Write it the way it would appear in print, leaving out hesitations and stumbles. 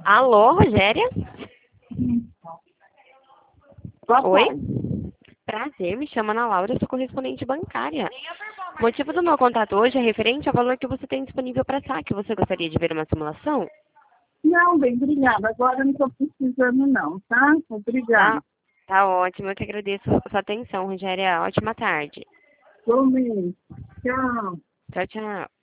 Alô, Rogéria? Boa Oi? tarde. Prazer, me chamo Ana Laura, eu sou correspondente bancária. O motivo do meu contato hoje é referente ao valor que você tem disponível para saque. Você gostaria de ver uma simulação? Não, bem, obrigada. Agora eu não estou precisando não, tá? Obrigada. Tá, tá ótimo, eu que agradeço a sua atenção, Rogéria. Ótima tarde. Bom mês. Tchau. Tchau, tchau.